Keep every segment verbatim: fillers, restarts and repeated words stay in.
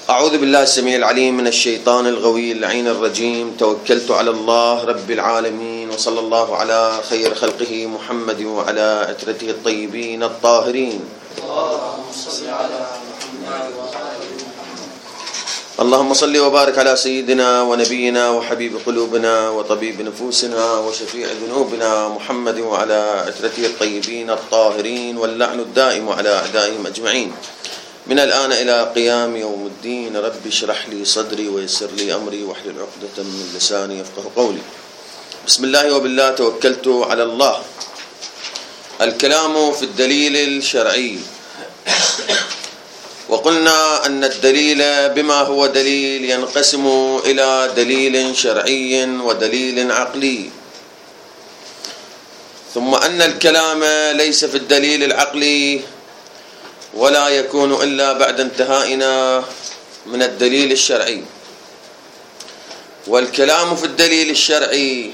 أعوذ بالله السميع العليم من الشيطان الغوي اللعين الرجيم. توكلت على الله رب العالمين، وصلى الله على خير خلقه محمد وعلى عترته الطيبين الطاهرين. اللهم صل وبارك على سيدنا ونبينا وحبيب قلوبنا وطبيب نفوسنا وشفيع ذنوبنا محمد وعلى عترته الطيبين الطاهرين، واللعن الدائم على أعدائهم أجمعين من الآن إلى قيام يوم الدين. رب اشرح لي صدري ويسر لي أمري واحلل عقدة من لساني يفقه قولي. بسم الله وبالله توكلت على الله. الكلام في الدليل الشرعي، وقلنا أن الدليل بما هو دليل ينقسم إلى دليل شرعي ودليل عقلي، ثم أن الكلام ليس في الدليل العقلي ولا يكون إلا بعد انتهائنا من الدليل الشرعي. والكلام في الدليل الشرعي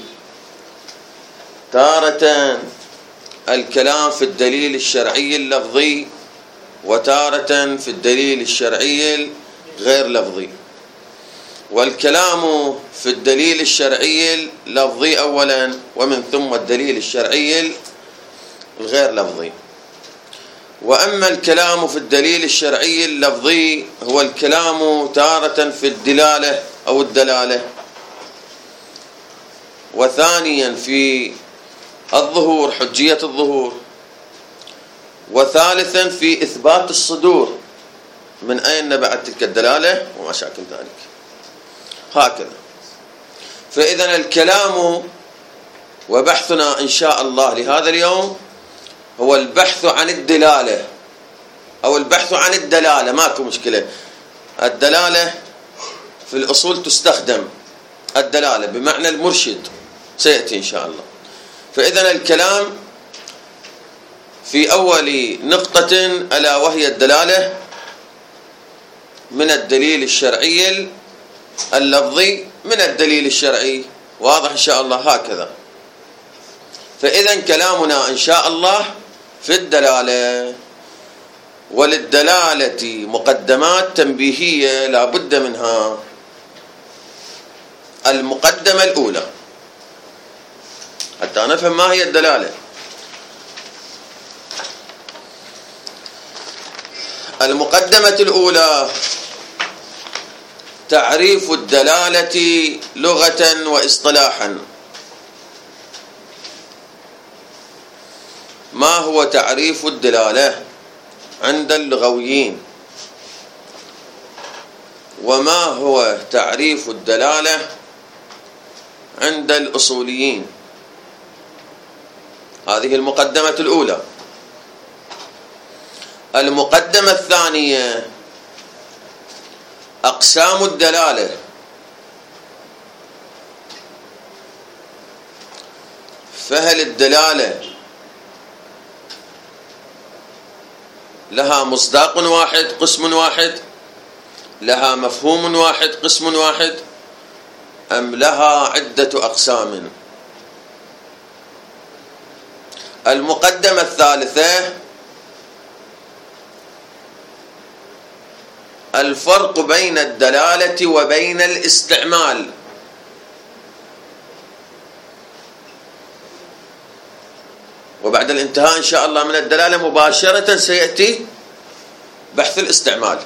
تارة الكلام في الدليل الشرعي اللفظي، وتارة في الدليل الشرعي غير لفظي. والكلام في الدليل الشرعي اللفظي أولا، ومن ثم الدليل الشرعي الغير لفظي. وأما الكلام في الدليل الشرعي اللفظي هو الكلام تارة في الدلالة أو الدلالة، وثانيا في الظهور حجية الظهور، وثالثا في إثبات الصدور من أين نبعت تلك الدلالة وما شاكل ذلك. هكذا. فإذا الكلام وبحثنا إن شاء الله لهذا اليوم هو البحث عن الدلالة أو البحث عن الدلالة. ماكو مشكلة. الدلالة في الأصول تستخدم، الدلالة بمعنى المرشد سيأتي إن شاء الله. فإذا الكلام في أول نقطة ألا وهي الدلالة من الدليل الشرعي اللفظي من الدليل الشرعي. واضح إن شاء الله؟ هكذا. فإذا كلامنا إن شاء الله في الدلالة، وللدلالة مقدمات تنبيهية لا بد منها. المقدمة الأولى حتى نفهم ما هي الدلالة. المقدمة الأولى تعريف الدلالة لغة واصطلاحا. ما هو تعريف الدلالة عند اللغويين، وما هو تعريف الدلالة عند الأصوليين؟ هذه المقدمة الأولى. المقدمة الثانية أقسام الدلالة. فهل الدلالة لها مصداق واحد قسم واحد، لها مفهوم واحد قسم واحد، أم لها عدة أقسام؟ المقدمة الثالثة الفرق بين الدلالة وبين الاستعمال. وبعد الانتهاء إن شاء الله من الدلالة مباشرة سيأتي بحث الاستعمال.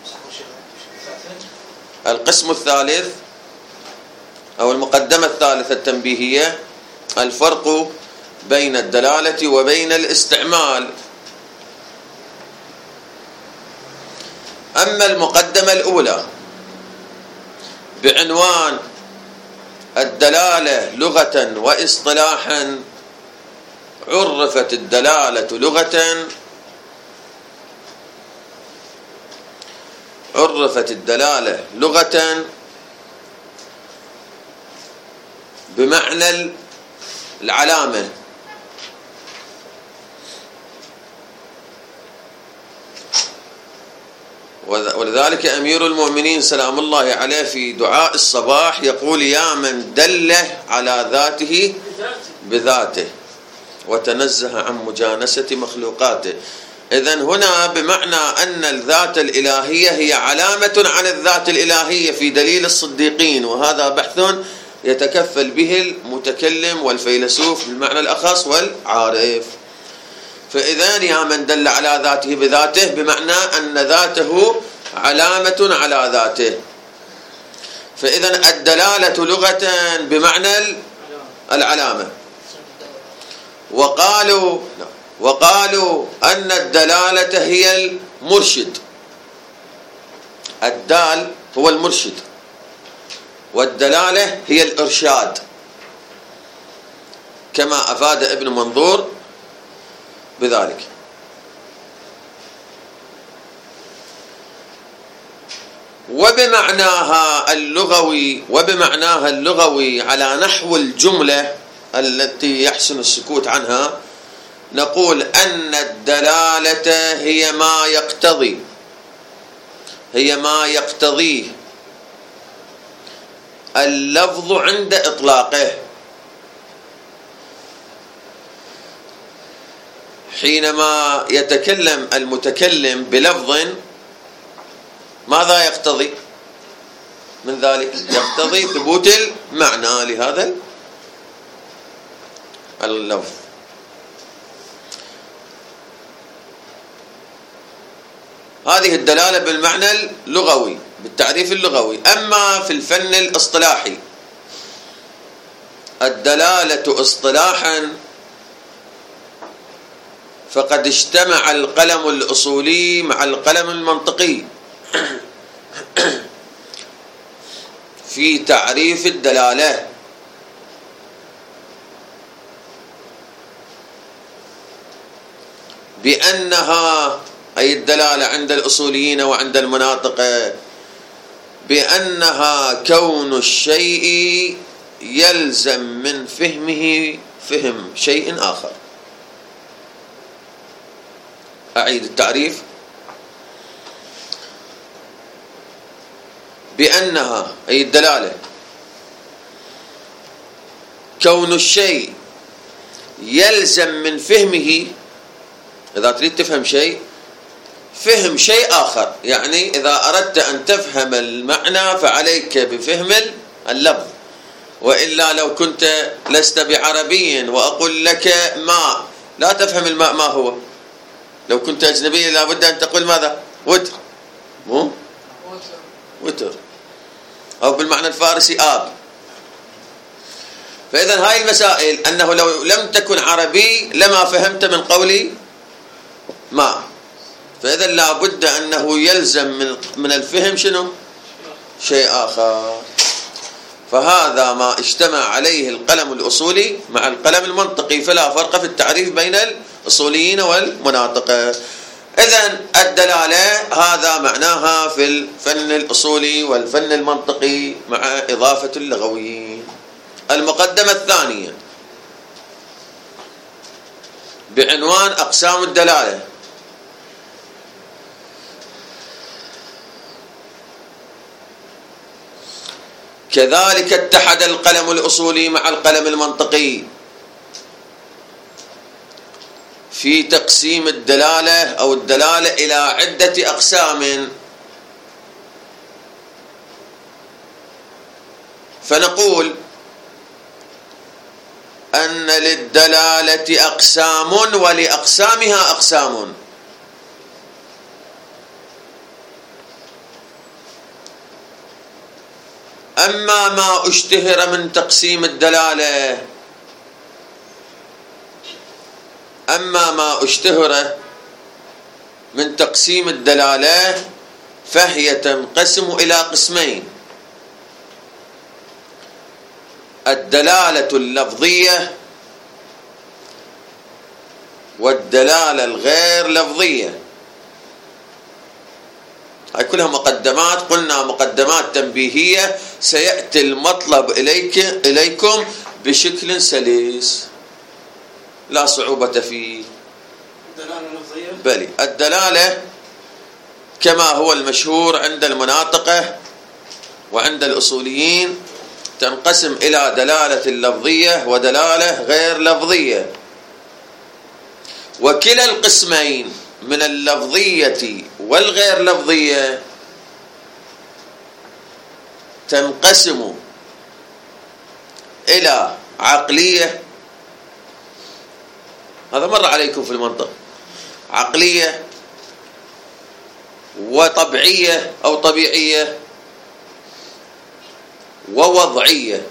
القسم الثالث أو المقدمة الثالثة التنبيهية الفرق بين الدلالة وبين الاستعمال. أما المقدمة الأولى بعنوان الدلالة لغة واصطلاحا، عرفت الدلالة لغة عرفت الدلالة لغة بمعنى العلامة، ولذلك أمير المؤمنين سلام الله عليه في دعاء الصباح يقول: يا من دله على ذاته بذاته وتنزه عن مجانسة مخلوقاته. إذن هنا بمعنى أن الذات الإلهية هي علامة عن الذات الإلهية في دليل الصديقين، وهذا بحث يتكفل به المتكلم والفيلسوف بالمعنى الأخص والعارف. فإذن يا من دل على ذاته بذاته بمعنى أن ذاته علامة على ذاته. فإذن الدلالة لغة بمعنى العلامة. وقالوا وقالوا أن الدلالة هي المرشد، الدال هو المرشد والدلالة هي الإرشاد، كما أفاد ابن منظور بذلك. وبمعناها اللغوي وبمعناها اللغوي على نحو الجملة التي يحسن السكوت عنها، نقول أن الدلالة هي ما يقتضي هي ما يقتضيه اللفظ عند إطلاقه. حينما يتكلم المتكلم بلفظ ماذا يقتضي من ذلك؟ يقتضي ثبوت المعنى لهذا اللفظ. هذه الدلالة بالمعنى اللغوي بالتعريف اللغوي. أما في الفن الاصطلاحي الدلالة اصطلاحا فقد اجتمع القلم الأصولي مع القلم المنطقي في تعريف الدلالة، بأنها أي الدلالة عند الأصوليين وعند المناطق بأنها كون الشيء يلزم من فهمه فهم شيء آخر. أعيد التعريف: بأنها أي الدلالة كون الشيء يلزم من فهمه، إذا تريد تفهم شيء فهم شيء آخر، يعني إذا أردت أن تفهم المعنى فعليك بفهم اللفظ، وإلا لو كنت لست بعربي وأقول لك ماء لا تفهم الماء ما هو. لو كنت أجنبي لابد أن تقول ماذا؟ وتر، مو وتر، أو بالمعنى الفارسي آب. فإذا هاي المسائل أنه لو لم تكن عربي لما فهمت من قولي ماء، فإذا لابد أنه يلزم من من الفهم شنو؟ شيء آخر. فهذا ما اجتمع عليه القلم الأصولي مع القلم المنطقي، فلا فرق في التعريف بين الأصوليين والمناطق. إذن الدلالة هذا معناها في الفن الأصولي والفن المنطقي مع إضافة اللغويين. المقدمة الثانية بعنوان أقسام الدلالة. كذلك اتحد القلم الأصولي مع القلم المنطقي في تقسيم الدلالة أو الدلالة إلى عدة أقسام. فنقول أن للدلالة أقسام ولأقسامها أقسام. أما ما اشتهر من تقسيم الدلالة أما ما اشتهر من تقسيم الدلالة فهي تنقسم إلى قسمين: الدلالة اللفظية والدلالة الغير لفظية. هاي كلها مقدمات، قلنا مقدمات تنبيهية، سيأتي المطلب إليك إليكم بشكل سلس لا صعوبة فيه. الدلالة اللفظية بلي الدلالة كما هو المشهور عند المناطقة وعند الأصوليين تنقسم إلى دلالة لفظية ودلالة غير لفظية، وكلا القسمين من اللفظية والغير لفظية تنقسم إلى عقلية، هذا مر عليكم في المنطق، عقلية وطبيعية أو طبيعية ووضعية.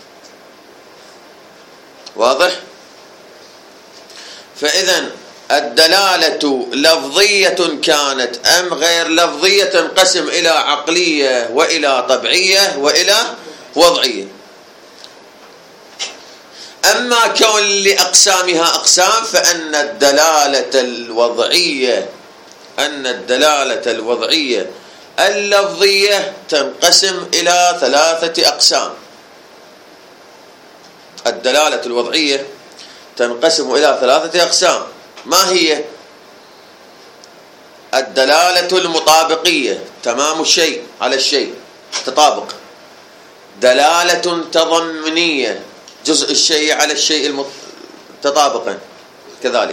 واضح؟ فإذا الدلالة لفظية كانت أم غير لفظية تنقسم إلى عقلية وإلى طبيعية وإلى وضعية. أما كون لأقسامها أقسام فأن الدلالة الوضعية أن الدلالة الوضعية اللفظية تنقسم إلى ثلاثة أقسام. الدلالة الوضعية تنقسم إلى ثلاثة أقسام. ما هي؟ الدلالة المطابقية، تمام الشيء على الشيء، تطابق. دلالة تضمنية، جزء الشيء على الشيء تطابقا كذلك.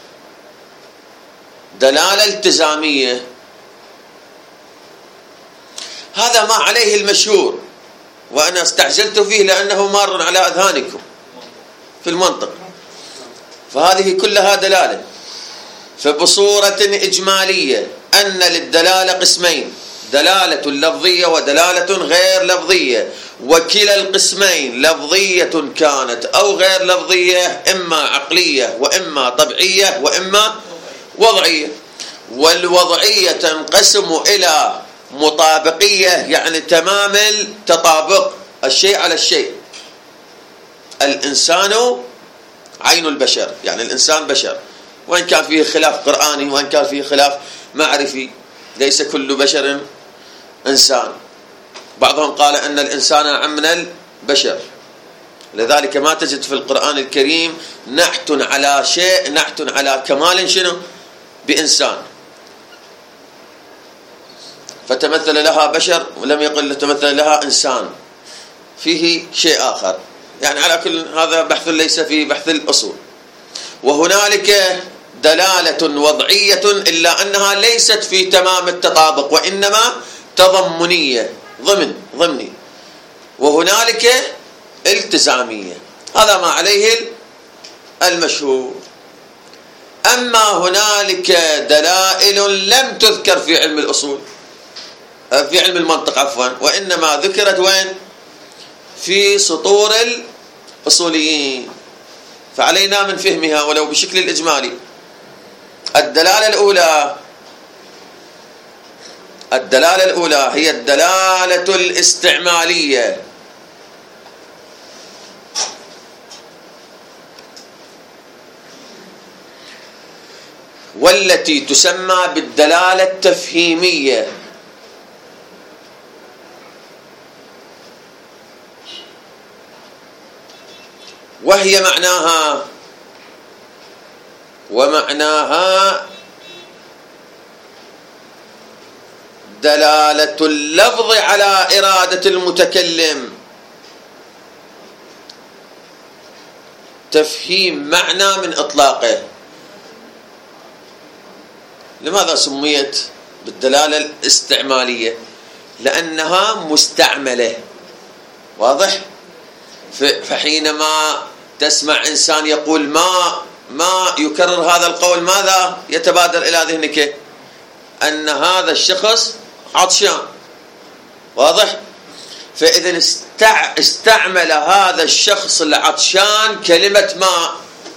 دلالة التزامية، هذا ما عليه المشهور وأنا استعجلت فيه لأنه مار على أذهانكم في المنطق، فهذه كلها دلالة. فبصورة إجمالية أن للدلالة قسمين، دلالة لفظية ودلالة غير لفظية، وكلا القسمين لفظية كانت أو غير لفظية، إما عقلية وإما طبيعية وإما وضعية. والوضعية تنقسم إلى مطابقية، يعني تمام التطابق، الشيء على الشيء. الإنسان عين البشر، يعني الإنسان بشر، وإن كان فيه خلاف قرآني وإن كان فيه خلاف معرفي، ليس كل بشر إنسان. بعضهم قال أن الإنسان أعم من البشر، لذلك ما تجد في القرآن الكريم نحت على شيء، نحت على كمال شنو بإنسان، فتمثل لها بشر ولم يقل تمثل لها إنسان، فيه شيء آخر. يعني على كل هذا بحث ليس في بحث الأصول. وهنالك دلالة وضعية إلا أنها ليست في تمام التطابق وإنما تضمنية، ضمن ضمني. وهنالك التزامية، هذا ما عليه المشهور. أما هنالك دلائل لم تذكر في علم الأصول، في علم المنطق عفوا، وإنما ذكرت وين؟ في سطور الأصوليين، فعلينا من فهمها ولو بشكل الإجمالي. الدلالة الأولى الدلالة الأولى هي الدلالة الاستعمالية، والتي تسمى بالدلالة التفهيمية. وهي معناها ومعناها دلالة اللفظ على إرادة المتكلم، تفهيم معنى من إطلاقه. لماذا سميت بالدلالة الاستعمالية؟ لأنها مستعملة. واضح؟ فحينما تسمع إنسان يقول ما ما يكرر هذا القول، ماذا يتبادر إلى ذهنك؟ أن هذا الشخص عطشان. واضح؟ فإذا استعمل هذا الشخص العطشان كلمة ماء،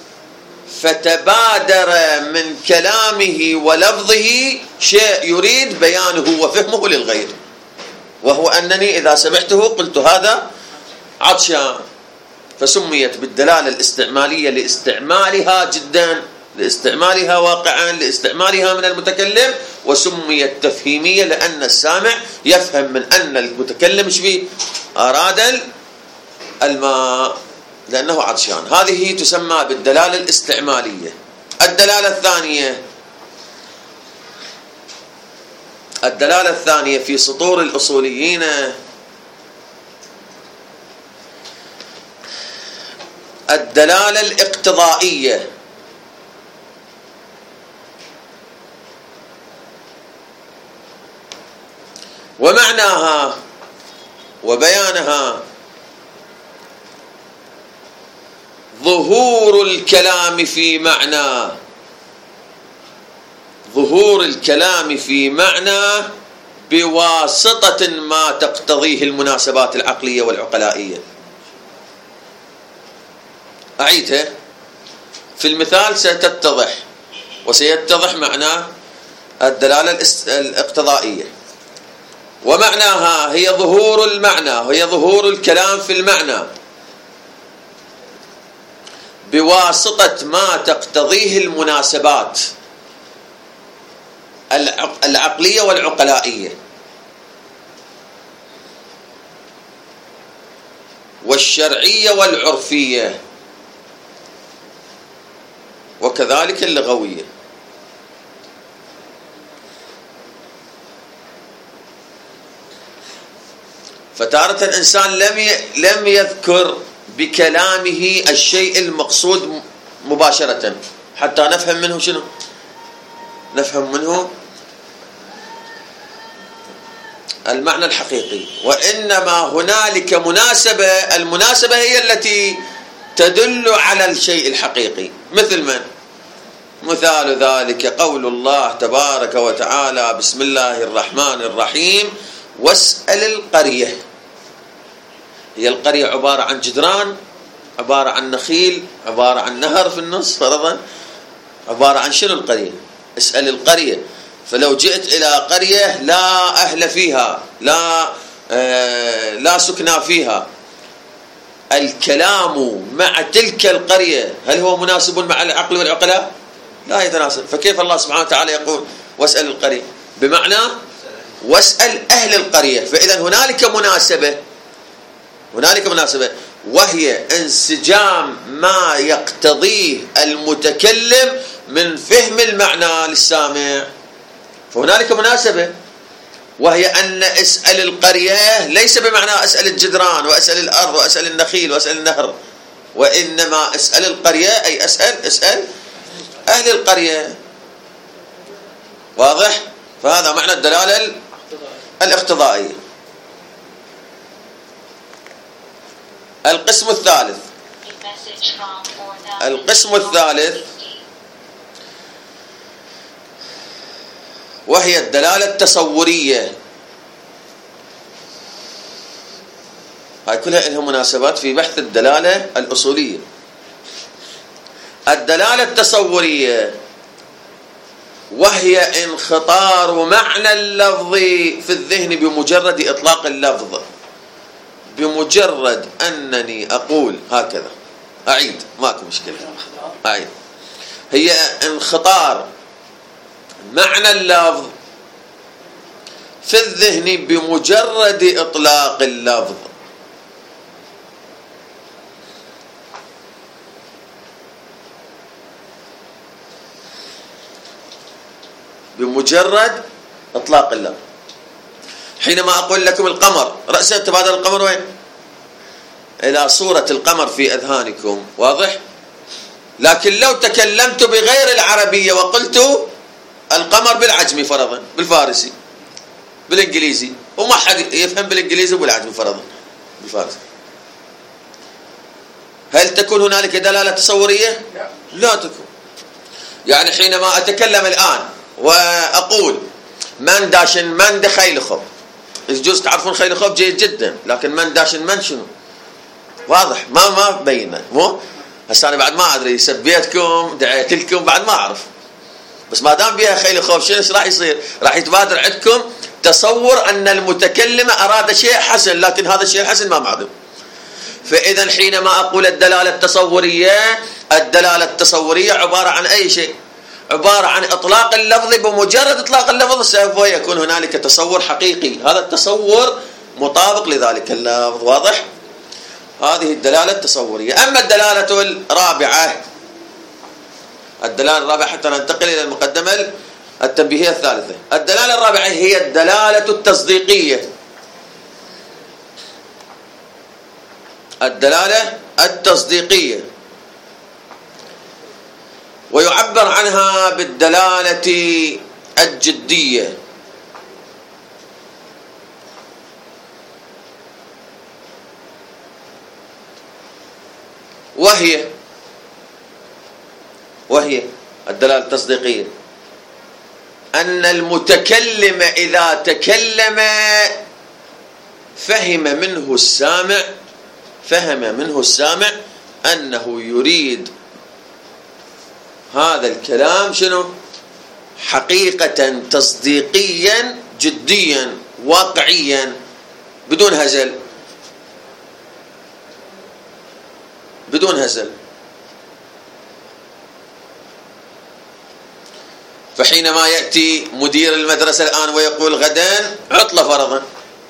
فتبادر من كلامه ولفظه شيء يريد بيانه وفهمه للغير، وهو أنني إذا سمعته قلت هذا عطشان. فسميت بالدلالة الاستعمالية لاستعمالها جدا، لاستعمالها واقعا، لاستعمالها من المتكلم. وسميت تفهيمية لأن السامع يفهم من أن المتكلم شبيه أراد الماء لأنه عطشان. هذه تسمى بالدلالة الاستعمالية. الدلالة الثانية الدلالة الثانية في سطور الأصوليين الدلالة الاقتضائية. ومعناها وبيانها ظهور الكلام في معنى ظهور الكلام في معنى بواسطة ما تقتضيه المناسبات العقلية والعقلائية. أعيدها في المثال ستتضح وسيتضح معنى الدلالة الاقتضائية. ومعناها هي ظهور المعنى، هي ظهور الكلام في المعنى بواسطة ما تقتضيه المناسبات العقلية والعقلائية والشرعية والعرفية وكذلك اللغوية. فتارة الإنسان لم لم يذكر بكلامه الشيء المقصود مباشرة حتى نفهم منه شنو؟ نفهم منه المعنى الحقيقي، وإنما هنالك مناسبة، المناسبة هي التي تدل على الشيء الحقيقي. مثل من؟ مثال ذلك قول الله تبارك وتعالى: بسم الله الرحمن الرحيم واسأل القرية. هي القرية عبارة عن جدران، عبارة عن نخيل، عبارة عن نهر في النص فرضا، عبارة عن شنو القرية؟ اسأل القرية. فلو جئت إلى قرية لا أهل فيها، لا آه لا سكنى فيها، الكلام مع تلك القرية هل هو مناسب مع العقل والعقلاء؟ لا يتناسب. فكيف الله سبحانه وتعالى يقول واسأل القرية؟ بمعنى واسأل أهل القرية. فإذا هنالك مناسبة، هنالك مناسبة وهي انسجام ما يقتضيه المتكلم من فهم المعنى للسامع. فهنالك مناسبة وهي أن اسأل القرية ليس بمعنى اسأل الجدران واسأل الأرض واسأل النخيل واسأل النهر، وإنما اسأل القرية أي اسأل اسأل أهل القرية. واضح؟ فهذا معنى الدلالة الاقتضائية. القسم الثالث القسم الثالث وهي الدلالة التصورية. هاي كلها لها مناسبات في بحث الدلالة الأصولية. الدلالة التصورية وهي انخطار معنى اللفظ في الذهن بمجرد إطلاق اللفظ، بمجرد أنني أقول هكذا. أعيد، ماكو مشكلة، أعيد. هي انخطار معنى اللفظ في الذهن بمجرد إطلاق اللفظ. بمجرد إطلاق اللفظ. حينما أقول لكم القمر، رأسا تبادل القمر وين؟ إلى صورة القمر في أذهانكم، واضح؟ لكن لو تكلمت بغير العربية وقلت القمر بالعجمي فرضا، بالفارسي، بالإنجليزي، وما حد يفهم بالإنجليزي وبالعجمي فرضا بالفارسي، هل تكون هنالك دلالة تصورية؟ لا تكون. يعني حينما أتكلم الآن وأقول من داشن من ده خيل خب، يجوز تعرفون خيل خب جيد جدا، لكن من داشن من شنو؟ واضح، ما ما بينا، مو؟ هسه أنا بعد ما أدري، سبيتكم دعيت لكم بعد ما أعرف، بس ما دام بيها خيل خب شنو راح يصير؟ راح يتبادر عندكم تصور أن المتكلم أراد شيء حسن، لكن هذا الشيء الحسن ما معدوم. فإذا حينما أقول الدلالة التصورية، الدلالة التصورية عبارة عن أي شيء؟ عبارة عن إطلاق اللفظ. بمجرد إطلاق اللفظ سوف يكون هنالك تصور حقيقي، هذا التصور مطابق لذلك اللفظ. واضح؟ هذه الدلالة التصورية. أما الدلالة الرابعة، الدلالة الرابعة حتى ننتقل إلى المقدمة التنبيهية الثالثة. الدلالة الرابعة هي الدلالة التصديقية. الدلالة التصديقية، ويعبر عنها بالدلالة الجدية. وهي وهي الدلالة التصديقية أن المتكلم إذا تكلم فهم منه السامع فهم منه السامع أنه يريد هذا الكلام شنو؟ حقيقة تصديقيا جديا واقعيا بدون هزل بدون هزل. فحينما يأتي مدير المدرسة الآن ويقول غدا عطلة فرضا،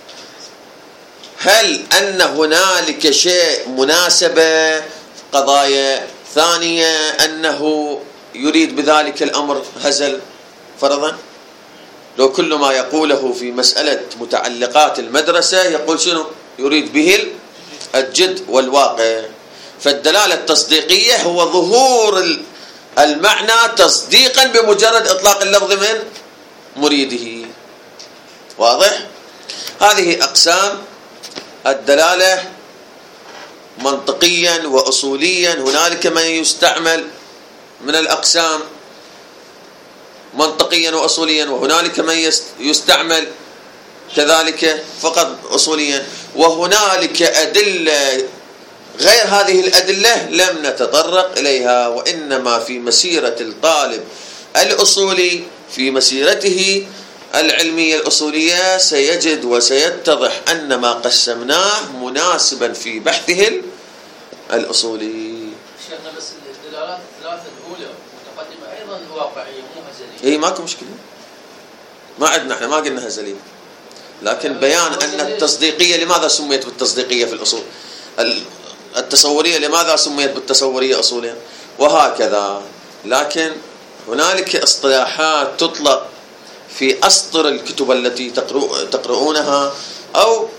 هل أن هنالك شيء مناسبة قضايا ثانية أنه يريد بذلك الأمر هزل فرضا؟ لو كل ما يقوله في مسألة متعلقات المدرسة يقول شنو؟ يريد به الجد والواقع. فالدلالة التصديقية هو ظهور المعنى تصديقا بمجرد إطلاق اللفظ من مريده. واضح؟ هذه أقسام الدلالة منطقيا وأصوليا. هنالك من يستعمل من الأقسام منطقيا وأصوليا، وهنالك من يستعمل كذلك فقط أصوليا، وهنالك أدلة غير هذه الأدلة لم نتطرق إليها، وإنما في مسيرة الطالب الأصولي في مسيرته العلمية الأصولية سيجد وسيتضح أن ما قسمناه مناسبا في بحثه الأصولي. شيخنا بس الدلالات الثلاثة الأولى متقدمة أيضا واقعية مو هزلية. إيه ماكو مشكلة، ما عندنا احنا ما قلنا هزلية، لكن بيان أن التصديقية لماذا سميت بالتصديقية في الأصول، التصورية لماذا سميت بالتصورية أصوليا، وهكذا. لكن هنالك اصطلاحات تطلق في أسطر الكتب التي تقرؤونها أو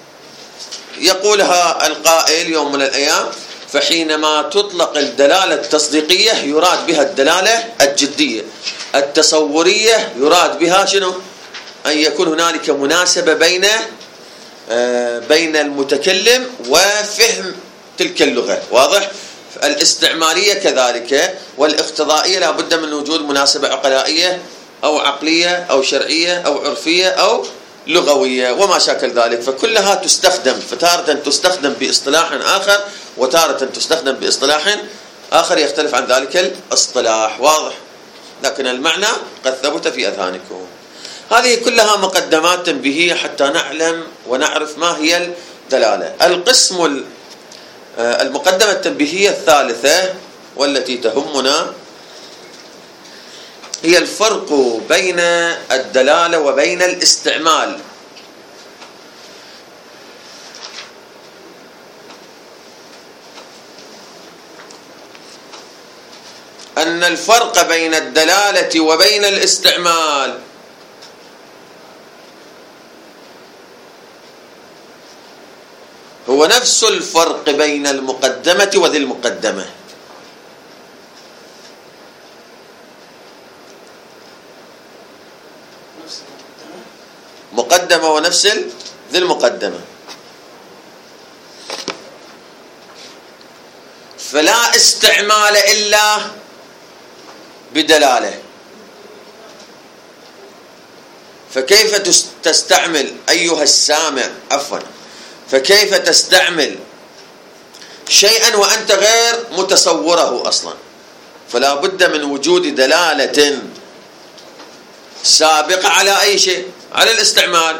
يقولها القائل يوم من الأيام، فحينما تطلق الدلالة التصديقية يراد بها الدلالة الجدية، التصورية يراد بها شنو؟ أن يكون هنالك مناسبة بين بين المتكلم وفهم تلك اللغة. واضح؟ الاستعمالية كذلك، والاقتضائية لا بد من وجود مناسبة عقلائية أو عقلية أو شرعية أو عرفية أو لغوية وما شاكل ذلك، فكلها تستخدم، فتارة تستخدم باصطلاح آخر وتارة تستخدم باصطلاح آخر يختلف عن ذلك الاصطلاح. واضح؟ لكن المعنى قد ثبت في أذهانكم. هذه كلها مقدمات تنبيهية حتى نعلم ونعرف ما هي الدلالة. القسم المقدمة التنبيهية الثالثة والتي تهمنا هي الفرق بين الدلالة وبين الاستعمال. أن الفرق بين الدلالة وبين الاستعمال هو نفس الفرق بين المقدمة وذي المقدمة. مقدمة ونفس ذي المقدمة. فلا استعمال إلا بدلالة. فكيف تستعمل أيها السامع عفوا فكيف تستعمل شيئا وأنت غير متصوره أصلا؟ فلا بد من وجود دلالة سابقة على أي شيء، على الاستعمال.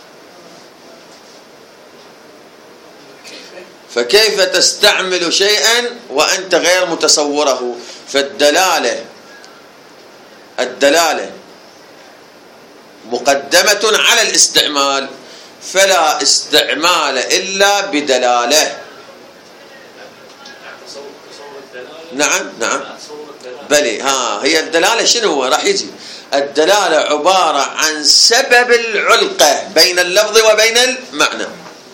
فكيف تستعمل شيئا وأنت غير متصوره؟ فالدلالة الدلالة مقدمة على الاستعمال، فلا استعمال إلا بدلالة. نعم نعم بلي ها هي الدلالة شنو هو راح يجي. الدلالة عبارة عن سبب العلقة بين اللفظ وبين المعنى.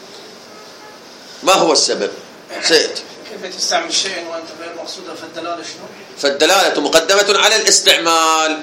ما هو السبب؟ سيأتي. كيف تستعمل شيء وأنت غير مقصودة؟ فالدلالة شنو؟ فالدلالة مقدمة على الاستعمال.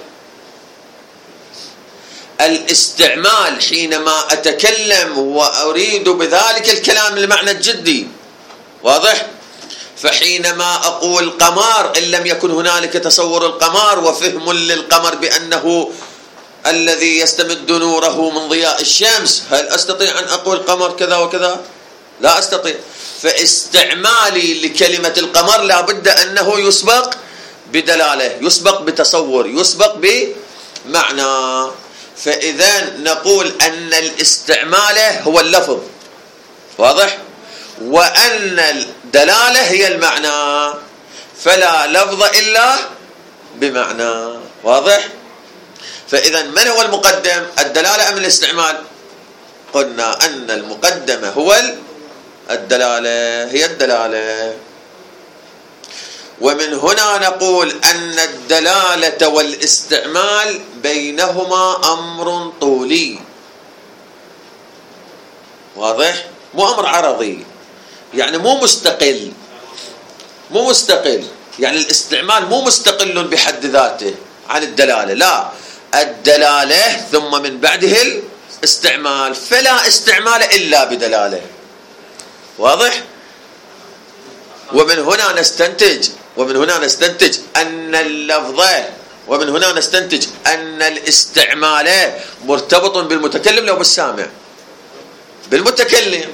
الاستعمال حينما أتكلم وأريد بذلك الكلام المعنى الجدي. واضح؟ فحينما أقول قمر إن لم يكن هنالك تصور القمر وفهم للقمر بأنه الذي يستمد نوره من ضياء الشمس، هل أستطيع أن أقول قمر كذا وكذا؟ لا أستطيع. فاستعمالي لكلمة القمر لا بد أنه يسبق بدلالة، يسبق بتصور، يسبق بمعنى. فإذا نقول أن الاستعمال هو اللفظ، واضح؟ وأن الدلالة هي المعنى، فلا لفظ إلا بمعنى، واضح؟ فإذا من هو المقدم، الدلالة أم الاستعمال؟ قلنا أن المقدم هو الدلالة، هي الدلالة. ومن هنا نقول أن الدلالة والاستعمال بينهما أمر طولي، واضح؟ مو أمر عرضي، يعني مو مستقل، مو مستقل، يعني الاستعمال مو مستقل بحد ذاته عن الدلالة، لا، الدلالة ثم من بعده الاستعمال، فلا استعمال إلا بدلالة، واضح؟ ومن هنا نستنتج ومن هنا نستنتج أن اللفظة ومن هنا نستنتج أن الاستعمال مرتبط بالمتكلم لو بالسامع، بالمتكلم،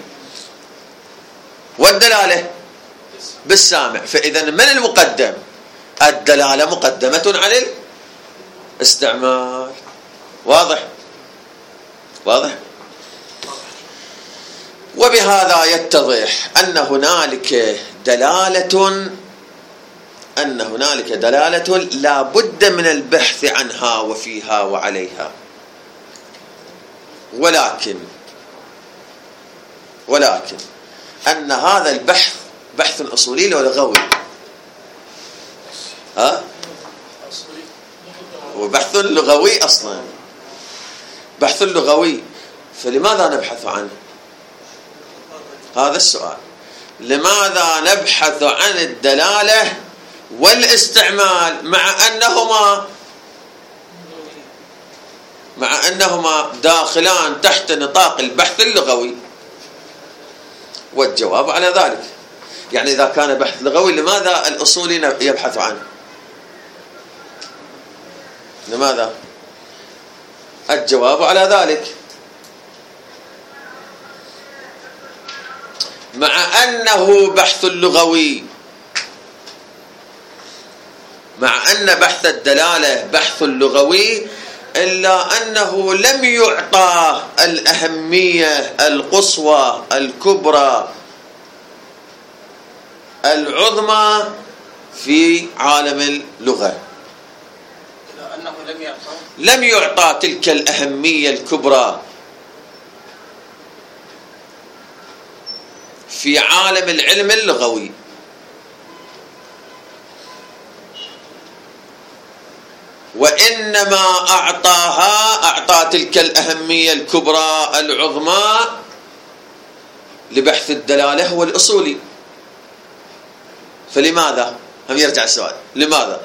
والدلالة بالسامع. فإذا من المقدم؟ الدلالة مقدمة على الاستعمال، واضح؟ واضح؟ وبهذا يتضح أن هنالك دلالة أن هنالك دلالة لا بد من البحث عنها وفيها وعليها، ولكن ولكن أن هذا البحث بحث أصولي ولغوي، ها؟ وبحث لغوي أصلا، بحث لغوي، فلماذا نبحث عنه؟ هذا السؤال. لماذا نبحث عن الدلالة والاستعمال مع أنهما مع أنهما داخلان تحت نطاق البحث اللغوي؟ والجواب على ذلك، يعني إذا كان بحث لغوي لماذا الأصولي يبحث عنه؟ لماذا؟ الجواب على ذلك، مع أنه بحث لغوي، مع أن بحث الدلالة بحث لغوي، إلا أنه لم يعطى الأهمية القصوى الكبرى العظمى في عالم اللغة، أنه لم يعطى لم يعطى تلك الأهمية الكبرى في عالم العلم اللغوي، وإنما أعطاها أعطى تلك الأهمية الكبرى العظمى لبحث الدلالة هو الأصولي. فلماذا؟ هم يرجع السؤال، لماذا؟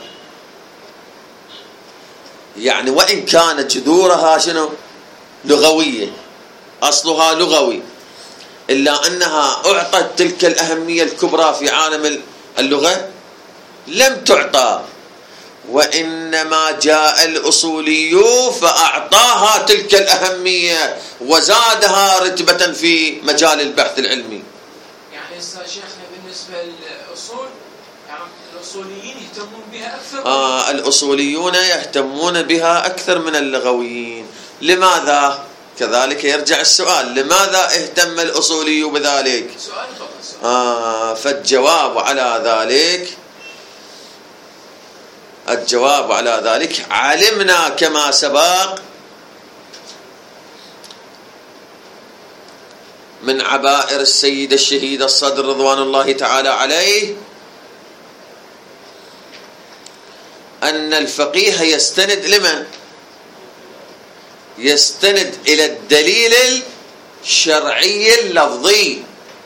يعني وإن كانت جذورها شنو؟ لغوية، أصلها لغوي، إلا أنها أعطت تلك الأهمية الكبرى في عالم اللغة لم تعطى، وإنما جاء الأصولي فأعطاها تلك الأهمية وزادها رتبة في مجال البحث العلمي. يعني شيخنا بالنسبة للأصول، يعني الأصوليين يهتمون بها أكثر؟ آه الأصوليون يهتمون بها أكثر من اللغويين. لماذا؟ كذلك يرجع السؤال، لماذا اهتم الأصولي بذلك؟ سؤال فقط. آه فالجواب على ذلك الجواب على ذلك علمنا كما سبق من عبائر السيد الشهيد الصدر رضوان الله تعالى عليه أن الفقيه يستند لمن؟ يستند إلى الدليل الشرعي اللفظي.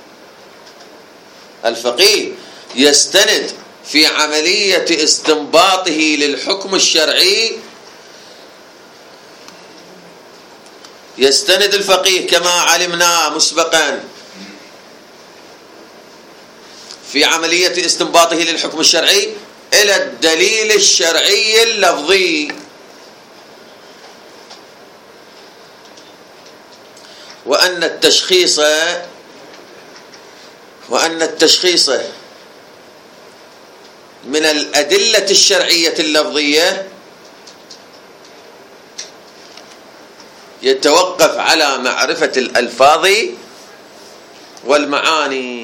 الفقيه يستند في عملية استنباطه للحكم الشرعي، يستند الفقيه كما علمنا مسبقا في عملية استنباطه للحكم الشرعي إلى الدليل الشرعي اللفظي. وأن التشخيص وأن التشخيص من الأدلة الشرعية اللفظية يتوقف على معرفة الألفاظ والمعاني.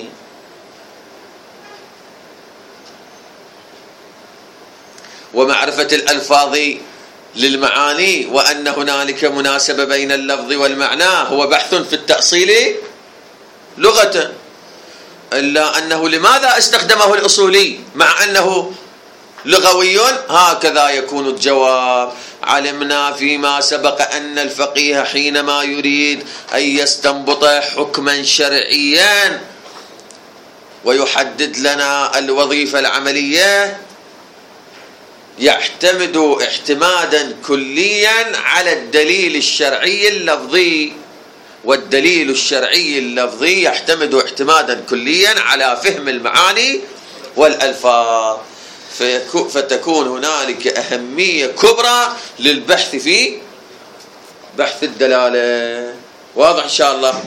ومعرفة الألفاظ للمعاني وأن هنالك مناسبة بين اللفظ والمعنى هو بحث في التأصيل لغة، إلا أنه لماذا استخدمه الأصولي مع أنه لغوي؟ هكذا يكون الجواب. علمنا فيما سبق أن الفقيه حينما يريد أن يستنبط حكما شرعيا ويحدد لنا الوظيفة العملية يعتمد اعتمادا كليا على الدليل الشرعي اللفظي، والدليل الشرعي اللفظي يعتمد اعتمادا كليا على فهم المعاني والألفاظ، فتكون هنالك أهمية كبرى للبحث في بحث الدلالة. واضح إن شاء الله؟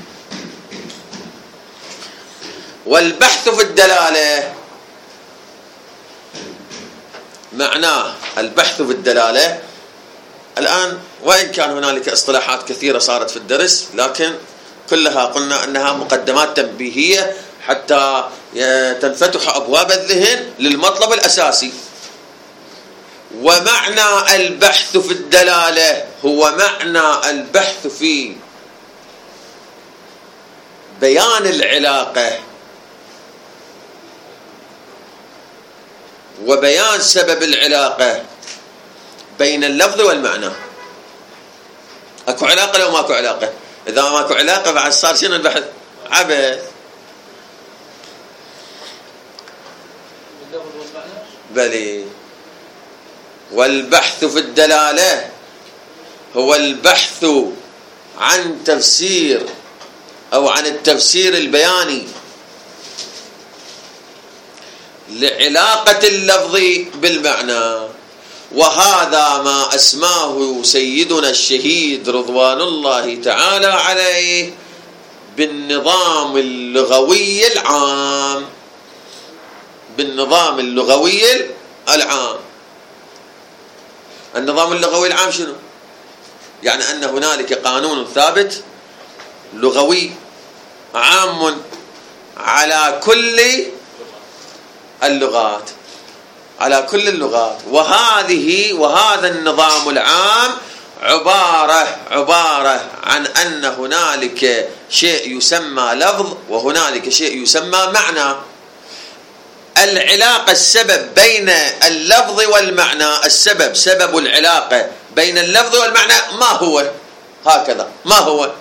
والبحث في الدلالة معناه البحث في الدلالة الآن، وإن كان هنالك اصطلاحات كثيرة صارت في الدرس لكن كلها قلنا أنها مقدمات تنبيهية حتى تنفتح أبواب الذهن للمطلب الأساسي. ومعنى البحث في الدلالة هو معنى البحث في بيان العلاقة وبيان سبب العلاقة بين اللفظ والمعنى. اكو علاقة لو ماكو علاقة؟ اذا ماكو علاقة بعد صار شنو البحث؟ عبث. بلي. والبحث في الدلالة هو البحث عن تفسير أو عن التفسير البياني لعلاقة اللفظ بالمعنى، وهذا ما أسماه سيدنا الشهيد رضوان الله تعالى عليه بالنظام اللغوي العام. بالنظام اللغوي العام. النظام اللغوي العام شنو؟ يعني أن هنالك قانون ثابت لغوي عام على كل اللغات، على كل اللغات، وهذه وهذا النظام العام عبارة عبارة عن أن هنالك شيء يسمى لفظ وهنالك شيء يسمى معنى. العلاقة السبب بين اللفظ والمعنى، السبب سبب العلاقة بين اللفظ والمعنى ما هو؟ هكذا ما هو؟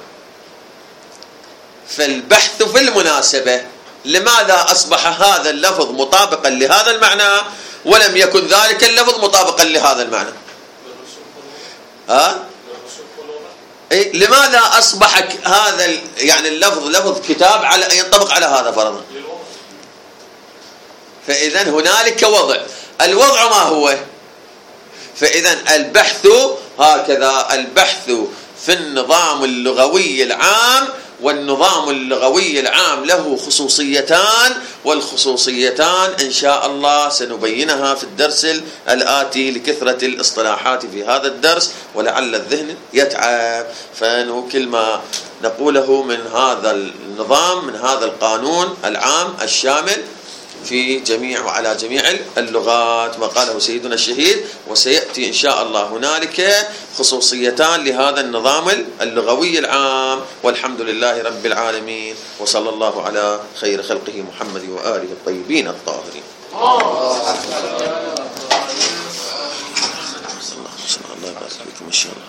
فالبحث في المناسبة، لماذا أصبح هذا اللفظ مطابقا لهذا المعنى ولم يكن ذلك اللفظ مطابقا لهذا المعنى؟ ها؟ إيه؟ لماذا أصبح هذا يعني اللفظ لفظ كتاب على ينطبق على هذا فرضا؟ فإذا هنالك وضع، الوضع ما هو؟ فإذا البحث هكذا، البحث في النظام اللغوي العام، والنظام اللغوي العام له خصوصيتان، والخصوصيتان إن شاء الله سنبينها في الدرس الآتي لكثرة الاصطلاحات في هذا الدرس ولعل الذهن يتعب، فنوكل ما نقوله من هذا النظام، من هذا القانون العام الشامل في جميع وعلى جميع اللغات ما قاله سيدنا الشهيد. وسيأتي إن شاء الله هنالك خصوصيتان لهذا النظام اللغوي العام، والحمد لله رب العالمين، وصلى الله على خير خلقه محمد وآله الطيبين الطاهرين. الله يبارك فيكم إن شاء الله.